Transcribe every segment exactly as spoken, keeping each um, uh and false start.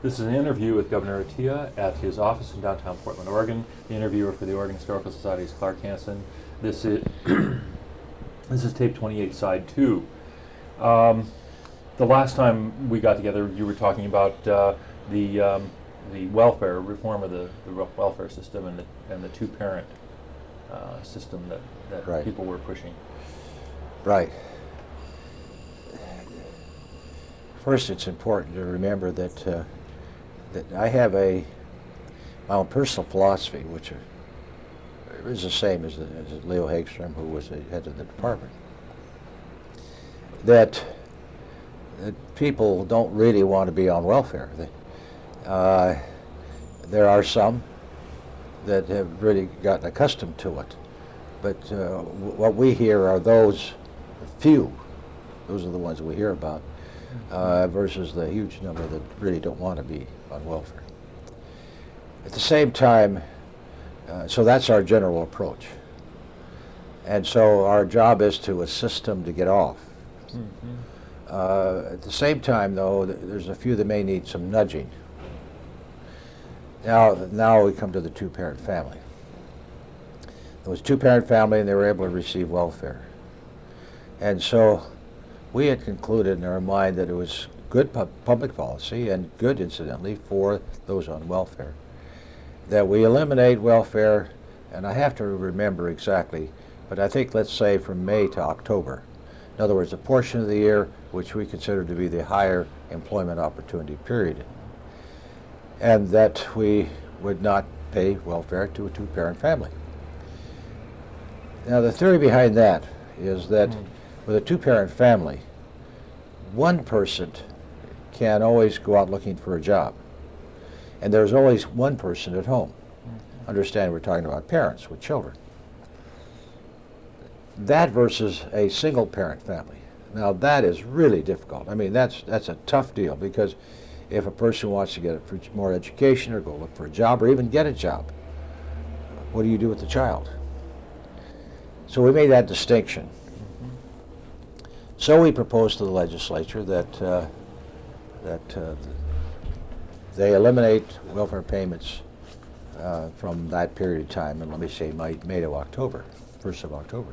This is an interview with Governor Attia at his office in downtown Portland, Oregon. The interviewer for the Oregon Historical Society is Clark Hansen. This is this is tape twenty-eight, side two. Um, the last time we got together, you were talking about uh, the um, the welfare reform of the, the welfare system and the and the two-parent uh, system that that right. people were pushing. Right. First, it's important to remember that uh, that I have a my own personal philosophy, which are, is the same as, the, as Leo Hagstrom, who was the head of the department. That, that people don't really want to be on welfare. They, uh, there are some that have really gotten accustomed to it, but uh, w what we hear are those few. Those are the ones we hear about. Uh, versus the huge number that really don't want to be on welfare. At the same time, uh, so that's our general approach. And so our job is to assist them to get off. Mm-hmm. uh, at the same time, though, th there's a few that may need some nudging. Now, now we come to the two-parent family. It was a two-parent family and they were able to receive welfare. And so we had concluded in our mind that it was good pu public policy, and good, incidentally, for those on welfare, that we eliminate welfare, and I have to remember exactly, but I think, let's say, from May to October. In other words, a portion of the year which we consider to be the higher employment opportunity period. And that we would not pay welfare to a two-parent family. Now, the theory behind that is that mm. with a two-parent family, one person can always go out looking for a job. And there's always one person at home. Mm-hmm. Understand we're talking about parents with children. That versus a single-parent family. Now that is really difficult. I mean, that's, that's a tough deal, because if a person wants to get more education or go look for a job or even get a job, what do you do with the child? So we made that distinction. So we proposed to the legislature that uh, that uh, they eliminate welfare payments uh, from that period of time, and let me say May, May to October, first of October.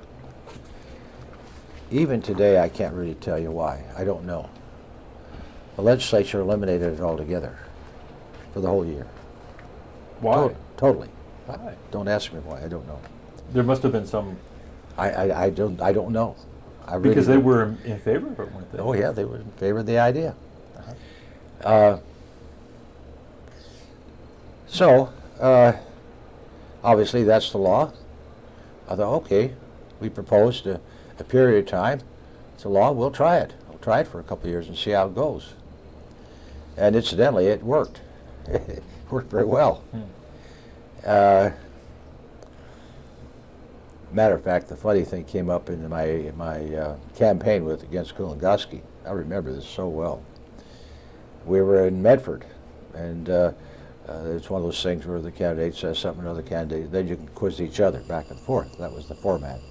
Even today, I can't really tell you why. I don't know. The legislature eliminated it altogether for the whole year. Why? To totally. Why? Don't ask me why. I don't know. There must have been some. I I, I don't I don't know. I really because they don't. were in favor of it, weren't they? Oh yeah, they were in favor of the idea. Uh-huh. uh, so, uh, obviously that's the law. I thought, okay, we proposed a, a period of time. It's a law, we'll try it. We'll try it for a couple of years and see how it goes. And incidentally, it worked. It worked very well. Hmm. Uh, Matter of fact, the funny thing came up in my my uh, campaign with against Kulongoski. I remember this so well. We were in Medford, and uh, uh, it's one of those things where the candidate says something to another candidate, then you can quiz each other back and forth. That was the format.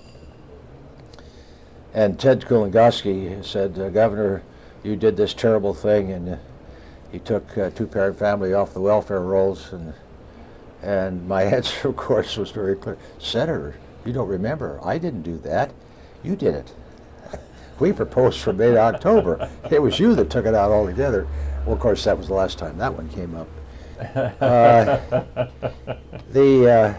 And Ted Kulongoski said, uh, Governor, you did this terrible thing, and uh, you took a two-parent family off the welfare rolls, and and my answer, of course, was very clear. Senator, you don't remember. I didn't do that. You did it. We proposed from May to October. It was you that took it out altogether. Well, of course, that was the last time that one came up. Uh, the uh,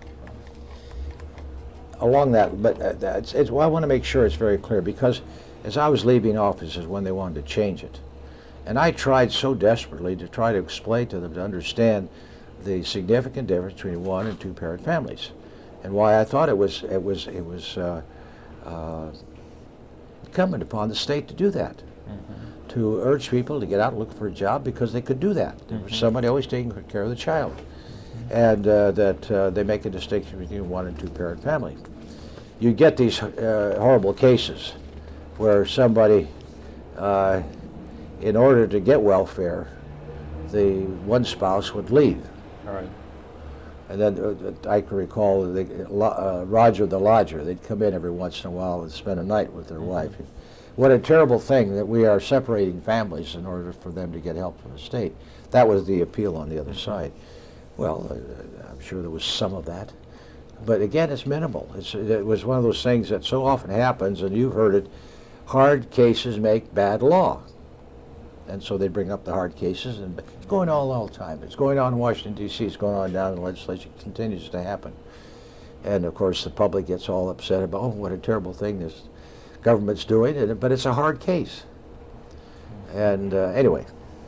along that, but uh, it's, it's, well, I want to make sure it's very clear, because as I was leaving office is when they wanted to change it, and I tried so desperately to try to explain to them to understand the significant difference between one and two parent families, and why I thought it was it was it was uh, uh, incumbent upon the state to do that, mm-hmm. to urge people to get out and look for a job because they could do that. Mm-hmm. There was somebody always taking care of the child, mm-hmm. and uh, that uh, they make a distinction between one and two parent family. You get these uh, horrible cases where somebody, uh, in order to get welfare, the one spouse would leave. All right. And then uh, I can recall the, uh, Roger the lodger, they'd come in every once in a while and spend a night with their mm-hmm. wife. what a terrible thing that we are separating families in order for them to get help from the state. That was the appeal on the other side. Well, uh, I'm sure there was some of that. But again, it's minimal. It's, it was one of those things that so often happens, and you've heard it, hard cases make bad law. And so they bring up the hard cases, and it's going on all the time. It's going on in Washington, D C, it's going on down in the legislature, it continues to happen. And of course the public gets all upset about, oh, what a terrible thing this government's doing, and, but it's a hard case. And uh, anyway,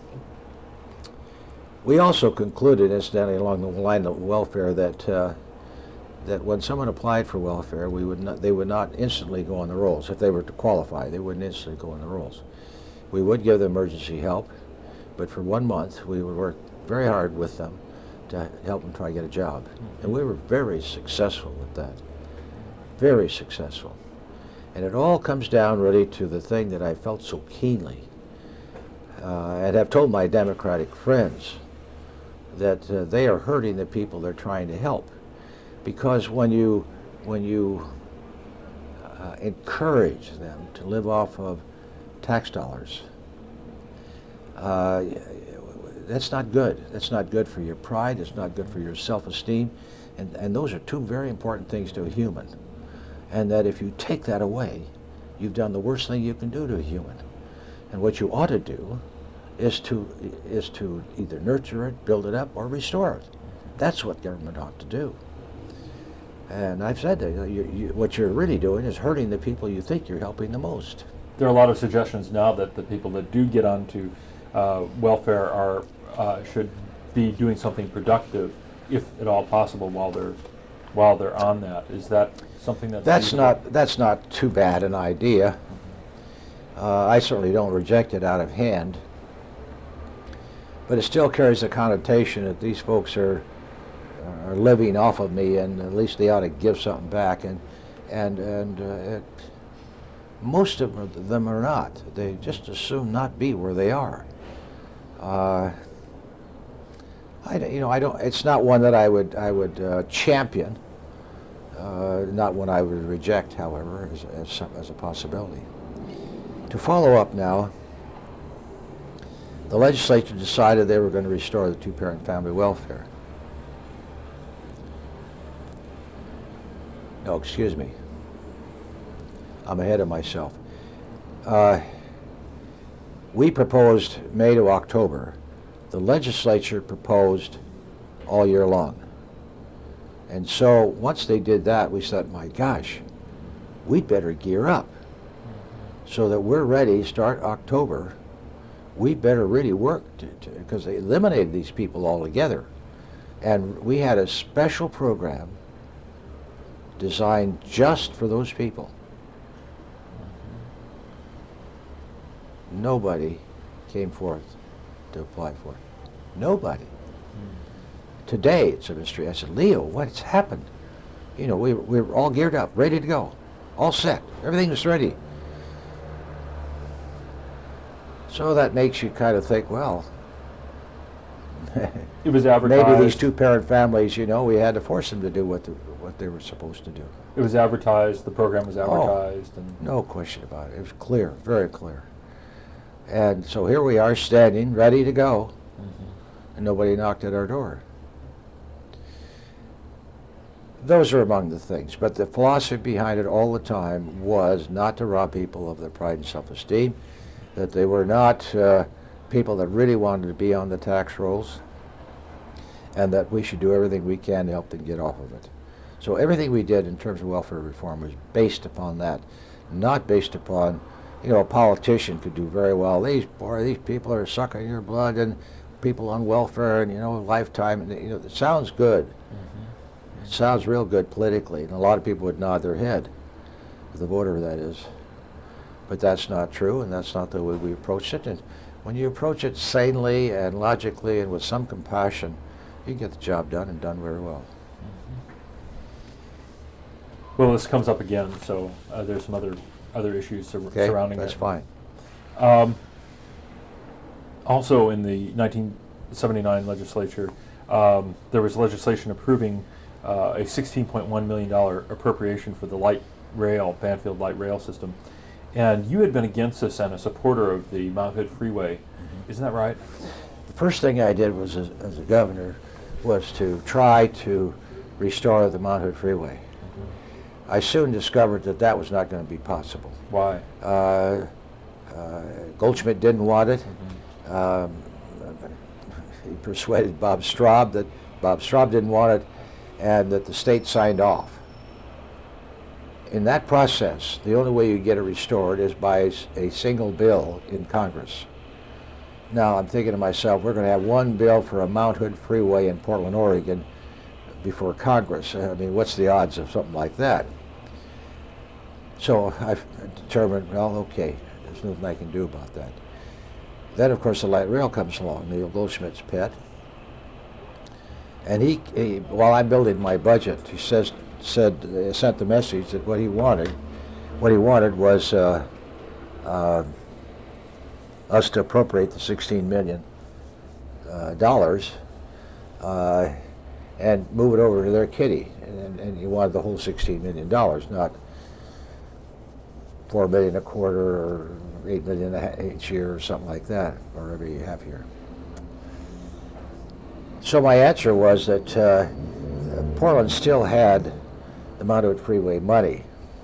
we also concluded, incidentally, along the line of welfare, that uh, that when someone applied for welfare, we would not, they would not instantly go on the rolls. If they were to qualify, they wouldn't instantly go on the rolls. We would give them emergency help, but for one month we would work very hard with them to help them try to get a job. And we were very successful with that, very successful. And it all comes down really to the thing that I felt so keenly, uh, and have told my Democratic friends, that uh, they are hurting the people they're trying to help. Because when you, when you uh, encourage them to live off of tax dollars, uh, that's not good. That's not good for your pride. It's not good for your self-esteem. And, and those are two very important things to a human. And that if you take that away, you've done the worst thing you can do to a human. And what you ought to do is to, is to either nurture it, build it up, or restore it. That's what government ought to do. And I've said that you, you, what you're really doing is hurting the people you think you're helping the most. There are a lot of suggestions now that the people that do get onto uh, welfare are uh, should be doing something productive, if at all possible, while they're while they're on that. Is that something that's that's useful? not that's not too bad an idea. Uh, I certainly don't reject it out of hand, but it still carries the connotation that these folks are are living off of me, and at least they ought to give something back. And and and uh, it, most of them are not. They just assume not be where they are. Uh, I don't- you know I don't. It's not one that I would I would uh, champion. Uh, not one I would reject, however, as as, some, as a possibility. To follow up now, the legislature decided they were going to restore the two-parent family welfare. No, excuse me. I'm ahead of myself. Uh, we proposed May to October. The legislature proposed all year long. And so once they did that, we said, my gosh, we'd better gear up so that we're ready to start October. We better really work, because they eliminated these people altogether. And we had a special program designed just for those people. Nobody came forth to apply for it. Nobody. Mm. Today it's a mystery. I said, Leo, what's happened? You know, we, we were all geared up, ready to go, all set. Everything was ready. So that makes you kind of think, well, it was advertised. Maybe these two-parent families, you know, we had to force them to do what the, what they were supposed to do. It was advertised. The program was advertised. Oh, and no question about it. It was clear, very clear. And so here we are standing, ready to go, mm-hmm. and nobody knocked at our door. Those are among the things. But the philosophy behind it all the time was not to rob people of their pride and self-esteem, that they were not uh, people that really wanted to be on the tax rolls, and that we should do everything we can to help them get off of it. So everything we did in terms of welfare reform was based upon that, not based upon, you know, a politician could do very well. These boy, these people are sucking your blood, and people on welfare, and you know, lifetime, and you know, it sounds good. Mm-hmm. It sounds real good politically, and a lot of people would nod their head, the voter that is. But that's not true, and that's not the way we approach it. And when you approach it sanely and logically and with some compassion, you get the job done, and done very well. Well, this comes up again, so uh, there's some other other issues sur Okay, surrounding that's it. fine. Um, also, in the nineteen seventy-nine legislature, um, there was legislation approving uh, a sixteen point one million dollar appropriation for the light rail, Banfield light rail system, And you had been against this and a supporter of the Mount Hood Freeway. Mm-hmm. Isn't that right? The first thing I did was, as, as a governor, was to try to restore the Mount Hood Freeway. Mm-hmm. I soon discovered that that was not going to be possible. Why? Uh, uh, Goldschmidt didn't want it. Mm-hmm. um, he persuaded Bob Straub that Bob Straub didn't want it, and that the state signed off. In that process, the only way you get it restored is by a single bill in Congress. Now, I'm thinking to myself, we're going to have one bill for a Mount Hood Freeway in Portland, Oregon before Congress. I mean, what's the odds of something like that? So I determined, well, okay, there's nothing I can do about that. Then, of course, the light rail comes along, Neil Goldschmidt's pet. And he, he while I'm building my budget, he says, said, uh, sent the message that what he wanted, what he wanted was uh, uh, us to appropriate the sixteen million dollars uh, and move it over to their kitty. And, and he wanted the whole sixteen million dollars, not four million a quarter or eight million each year or something like that, or every half year. So my answer was that uh, Portland still had the Mount Hood Freeway money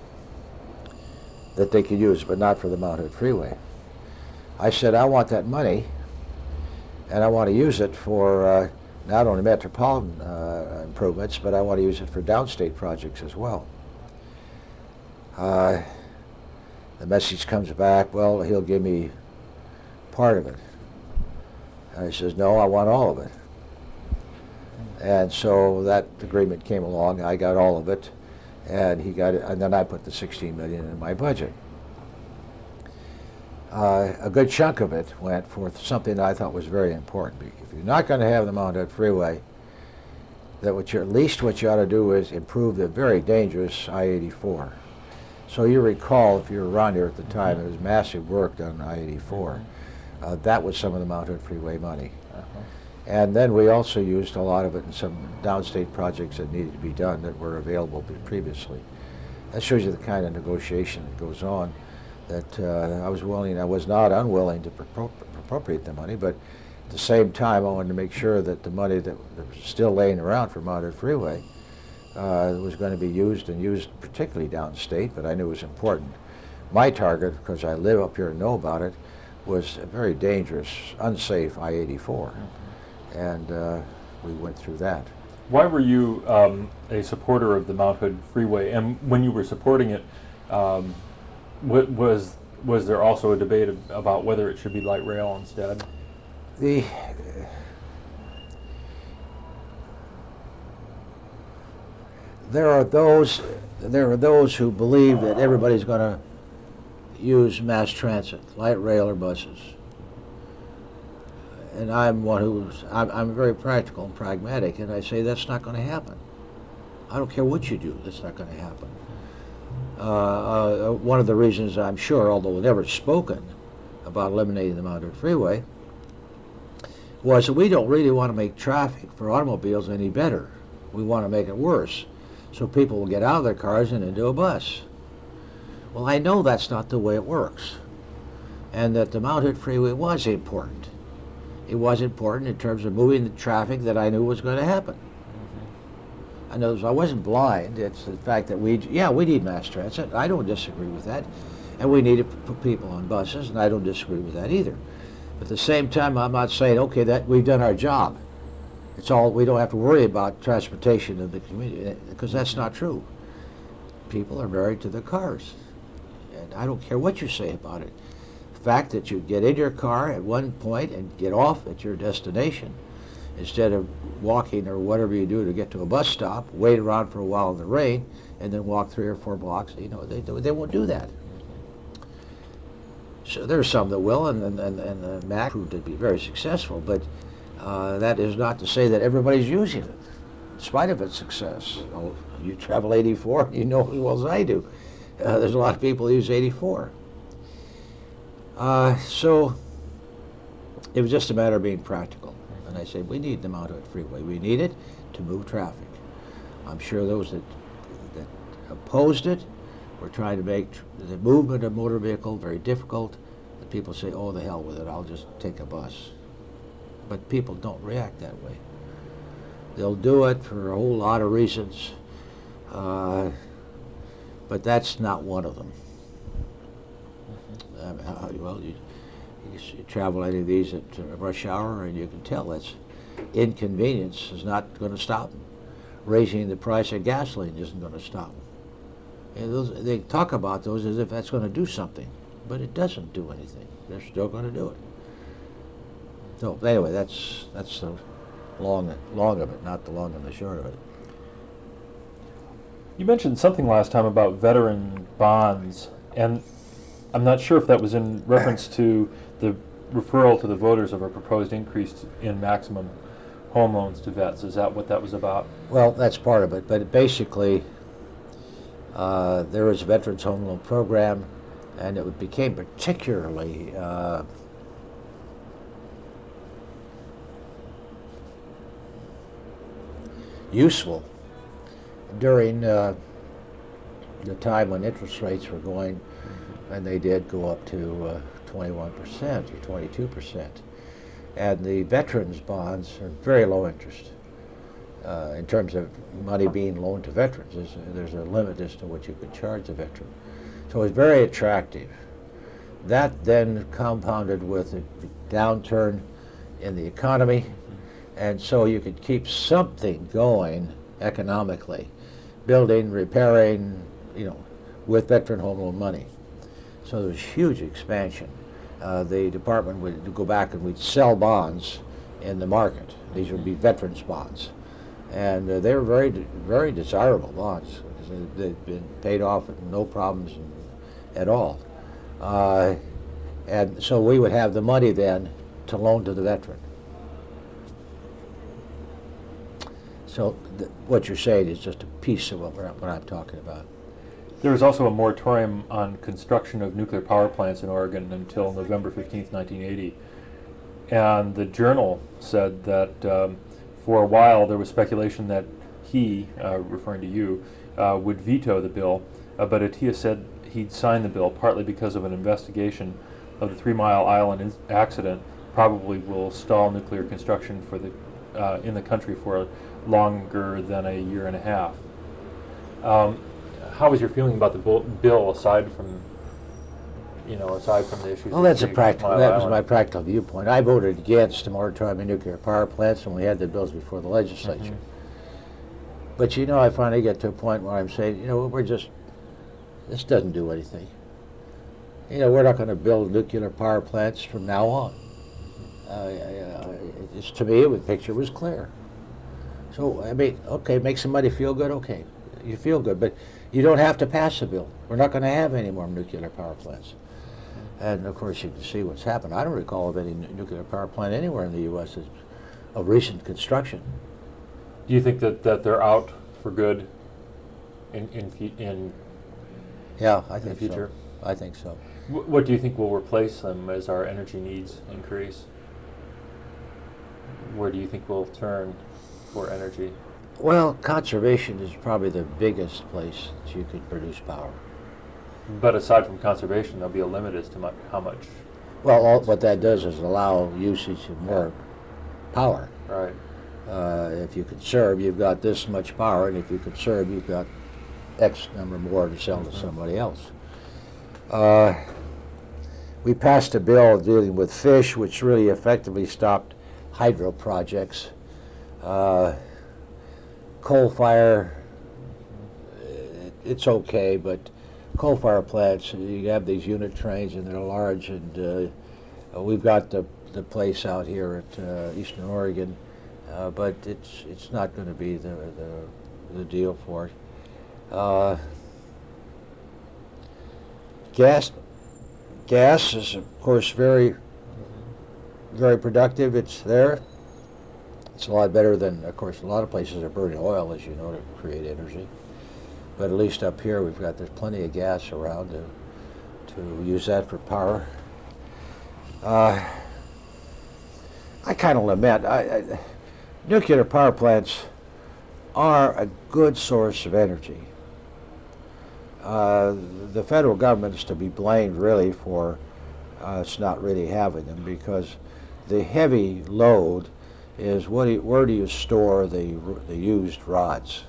that they could use, but not for the Mount Hood Freeway. I said, I want that money, and I want to use it for uh, not only metropolitan uh, improvements, but I want to use it for downstate projects as well. Uh, the message comes back, well, he'll give me part of it. And he says, no, I want all of it. And so that agreement came along. I got all of it, and he got it, and then I put the sixteen million in my budget. Uh, a good chunk of it went for something that I thought was very important. If you're not going to have the Mount Hood Freeway, that what you at least what you ought to do is improve the very dangerous I eighty-four. So you recall, if you were around here at the time, there was massive work done on I eighty-four. Uh, that was some of the Mount Hood Freeway money. Uh-huh. And then we also used a lot of it in some downstate projects that needed to be done that were available previously. That shows you the kind of negotiation that goes on, that uh, I was willing, I was not unwilling to appropriate the money, but at the same time I wanted to make sure that the money that, that was still laying around for Mount Hood Freeway uh, was going to be used, and used particularly downstate, but I knew it was important. My target, because I live up here and know about it, was a very dangerous, unsafe I eighty-four. Mm-hmm. And uh, we went through that. Why were you um, a supporter of the Mount Hood Freeway? And when you were supporting it, um, what was was there also a debate about whether it should be light rail instead? The there are those there are those who believe that everybody's going to use mass transit, light rail or buses. And I'm one who's, I'm, I'm very practical and pragmatic, and I say that's not going to happen. I don't care what you do, that's not going to happen. Uh, uh, one of the reasons I'm sure, although never spoken about eliminating the Mount Hood Freeway, was that we don't really want to make traffic for automobiles any better. We want to make it worse, so people will get out of their cars and into a bus. Well, I know that's not the way it works, and that the Mount Hood Freeway was important. It was important in terms of moving the traffic that I knew was going to happen. Mm-hmm. I know I wasn't blind. It's the fact that we, yeah, we need mass transit. I don't disagree with that. And we need to put people on buses, and I don't disagree with that either. But at the same time, I'm not saying, okay, that we've done our job. It's all, we don't have to worry about transportation of the community, because that's not true. People are married to their cars. And I don't care what you say about it. Fact that you get in your car at one point and get off at your destination instead of walking or whatever you do to get to a bus stop, wait around for a while in the rain, and then walk three or four blocks. You know, they they won't do that. So there's some that will, and and and, and uh, Mac proved to be very successful. But uh, that is not to say that everybody's using it, in spite of its success. You know, you travel eighty-four, you know as well as I do. Uh, there's a lot of people who use eighty-four. Uh, so it was just a matter of being practical. And I said, we need the Mount Hood Freeway. We need it to move traffic. I'm sure those that, that opposed it We're trying to make tr- the movement of motor vehicle very difficult. And people say, oh, the hell with it, I'll just take a bus. But people don't react that way. They'll do it for a whole lot of reasons, uh, but that's not one of them. I mean, how, well, you, you, s- you travel any of these at uh, rush hour, and you can tell that's inconvenience is not going to stop them. Raising the price of gasoline isn't going to stop them. And those, they talk about those as if that's going to do something, but it doesn't do anything. They're still going to do it. So anyway, that's that's the long long of it, not the long and the short of it. You mentioned something last time about veteran bonds, and I'm not sure if that was in reference to the referral to the voters of a proposed increase in maximum home loans to vets. Is that what that was about? Well, that's part of it, but basically, uh, there was a Veterans Home Loan Program, and it became particularly uh, useful during uh, the time when interest rates were going, and they did go up to uh, twenty-one percent or twenty-two percent. And the veterans bonds are very low interest. Uh, in terms of money being loaned to veterans, there's a, there's a limit as to what you could charge a veteran. So it's very attractive. That then compounded with a downturn in the economy, and so you could keep something going economically, building, repairing, you know, with veteran home loan money. So there was huge expansion. Uh, the department would go back and we'd sell bonds in the market. These would be veterans bonds, and uh, they were very, de- very desirable bonds because they, they'd been paid off with no problems at all. Uh, and so we would have the money then to loan to the veteran. So th- what you're saying is just a piece of what, we're, what I'm talking about. There was also a moratorium on construction of nuclear power plants in Oregon until November fifteenth, nineteen eighty. And the Journal said that um, for a while there was speculation that he, uh, referring to you, uh, would veto the bill, uh, but Atiyeh said he'd sign the bill partly because of an investigation of the Three Mile Island in- accident probably will stall nuclear construction for the uh, in the country for longer than a year and a half. Um, how was your feeling about the bill, bill aside from, you know, aside from the issues? Well, that's a of practical. Mile That was Island? my practical viewpoint. I voted against the moratorium on nuclear power plants when we had the bills before the legislature. Mhm. But you know, I finally get to a point where I'm saying, you know, we're just this doesn't do anything. You know, we're not going to build nuclear power plants from now on. Uh, uh, it's, to me, the picture was clear. So I mean, okay, make somebody feel good. Okay, you feel good, but you don't have to pass a bill. We're not going to have any more nuclear power plants. And of course, you can see what's happened. I don't recall of any n- nuclear power plant anywhere in the U S that's of recent construction. Do you think that, that they're out for good in in fu- in Yeah, I in the think future? so. I think so. Wh- What do you think will replace them as our energy needs increase? Where do you think we'll turn for energy? Well, conservation is probably the biggest place that you could produce power. But aside from conservation, there'll be a limit as to mu- how much. Well, all, what that does is allow usage of more power. Right. Uh, if you conserve, you've got this much power, and if you conserve, you've got X number more to sell to somebody else. Uh, we passed a bill dealing with fish, which really effectively stopped hydro projects. Uh, coal fire, it, it's okay, but coal fire plants, you have these unit trains and they're large, and uh, we've got the, the place out here at uh, Eastern Oregon, uh, but it's it's not going to be the, the the deal for it. Uh, gas gas is of course very very productive. It's there. It's a lot better than, of course, a lot of places are burning oil, as you know, to create energy. But at least up here, we've got there's plenty of gas around to to use that for power. Uh, I kind of lament. I, I, nuclear power plants are a good source of energy. uh, the federal government is to be blamed really for uh, us not really having them, because the heavy load is what do you, where do you store the, the used rods?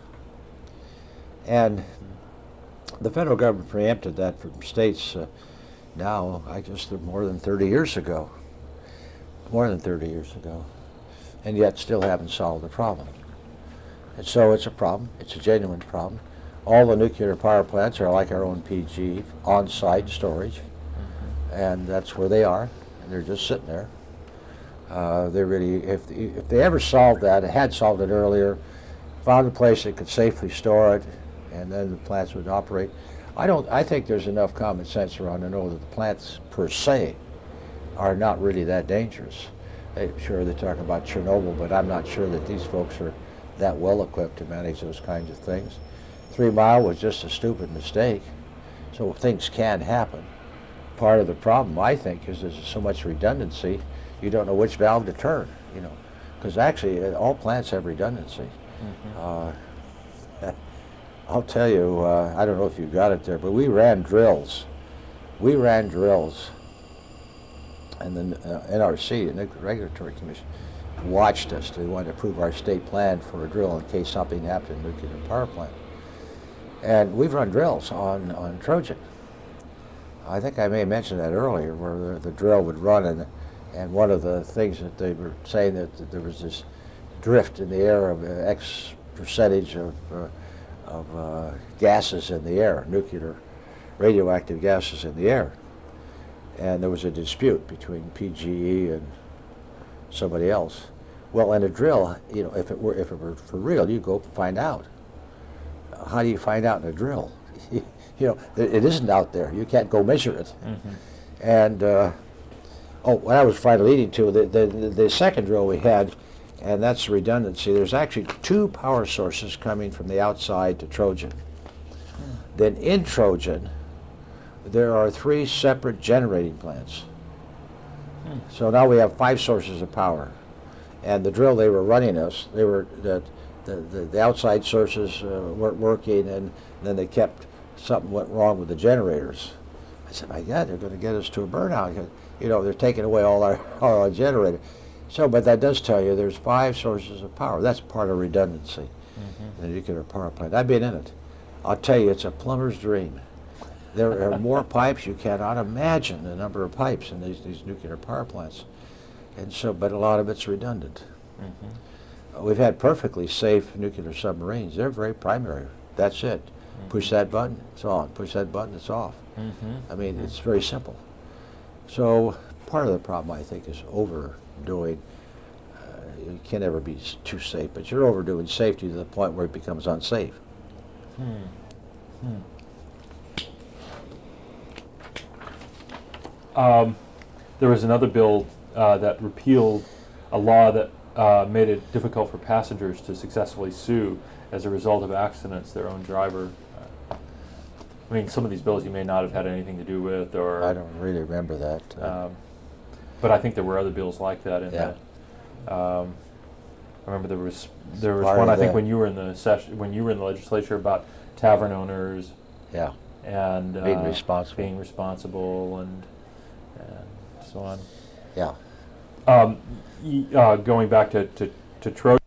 And the federal government preempted that from states uh, now, I guess they're more than thirty years ago. More than thirty years ago. And yet still haven't solved the problem. And so it's a problem. It's a genuine problem. All the nuclear power plants are like our own P G, on-site storage. Mm-hmm. And that's where they are. And they're just sitting there. Uh, they really, if, if they ever solved that, had solved it earlier, found a place that could safely store it, and then the plants would operate. I don't. I think there's enough common sense around to know that the plants per se are not really that dangerous. They, sure, they're talking about Chernobyl, but I'm not sure that these folks are that well equipped to manage those kinds of things. Three Mile was just a stupid mistake, so things can happen. Part of the problem, I think, is there's so much redundancy, you don't know which valve to turn. You know, because actually uh, all plants have redundancy. Mm-hmm. uh, I'll tell you, uh, I don't know if you got it there, but we ran drills. We ran drills, and the uh, N R C, the Nuclear Regulatory Commission, watched us. They wanted to approve our state plan for a drill in case something happened in a nuclear power plant. And we've run drills on, on Trojan. I think I may have mentioned that earlier, where the, the drill would run, and, and one of the things that they were saying that, that there was this drift in the air of uh, X percentage of uh, of uh, gases in the air, nuclear radioactive gases in the air. And there was a dispute between P G E and somebody else. Well, in a drill, you know, if it were if it were for real, you go find out. How do you find out in a drill? You know, it isn't out there. You can't go measure it. Mm-hmm. And uh, oh, what I was finally leading to, the, the the second drill we had, and that's redundancy. There's actually two power sources coming from the outside to Trojan. Hmm. Then in Trojan, there are three separate generating plants. Hmm. So now we have five sources of power. And the drill they were running us, they were the the, the, the outside sources uh, weren't working, and then they kept something went wrong with the generators. I said, my God, they're going to get us to a burnout. You know, they're taking away all our all our generators. So, but that does tell you there's five sources of power. That's part of redundancy mm-hmm. in a nuclear power plant. I've been in it. I'll tell you, it's a plumber's dream. There are more pipes. You cannot imagine the number of pipes in these, these nuclear power plants. And so, but a lot of it's redundant. Mm-hmm. Uh, we've had perfectly safe nuclear submarines. They're very primary. That's it. Mm-hmm. Push that button, it's on. Push that button, it's off. Mm-hmm. I mean, mm-hmm. it's very simple. So part of the problem, I think, is overdoing. Uh, you can never be too safe, but you're overdoing safety to the point where it becomes unsafe. Hmm. Hmm. Um, there was another bill uh, that repealed a law that uh, made it difficult for passengers to successfully sue as a result of accidents their own driver. Uh, I mean, some of these bills you may not have had anything to do with, or I don't really remember that. Uh, um, but I think there were other bills like that in yeah. that. Um, I remember there was there was one I think when you were in the session when you were in the legislature about tavern owners. Yeah. And uh, being responsible. Being responsible and. And so on. Yeah. Um, y- uh, going back to, to, to Trojan.